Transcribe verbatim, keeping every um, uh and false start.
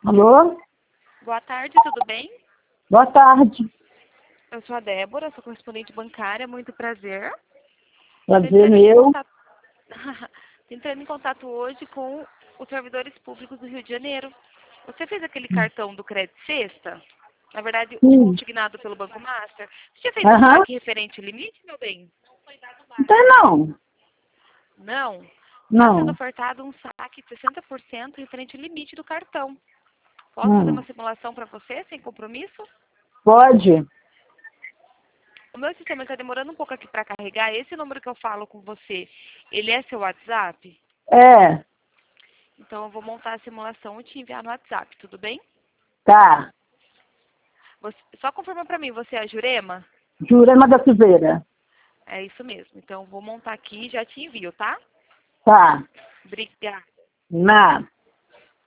Alô? Boa tarde, tudo bem? Boa tarde. Eu sou a Débora, sou correspondente bancária, muito prazer. Tô Prazer entrando em meu. contato, tô entrando em contato hoje com os servidores públicos do Rio de Janeiro. Você fez aquele cartão do Crédito Sexta? Na verdade, o Sim. consignado pelo Banco Master. Você já fez um Aham. saque referente ao limite, meu bem? Não tem não. Não. Está sendo Não. ofertado um saque de sessenta por cento referente ao limite do cartão. Posso fazer Hum. uma simulação para você, sem compromisso? Pode? O meu sistema está demorando um pouco aqui para carregar. Esse número que eu falo com você, ele é seu WhatsApp? É. Então eu vou montar a simulação e te enviar no WhatsApp, tudo bem? Tá. Você, só confirma para mim, você é a Jurema? Jurema da Silveira. É isso mesmo. Então eu vou montar aqui e já te envio, tá? Tá. Obrigada. Na.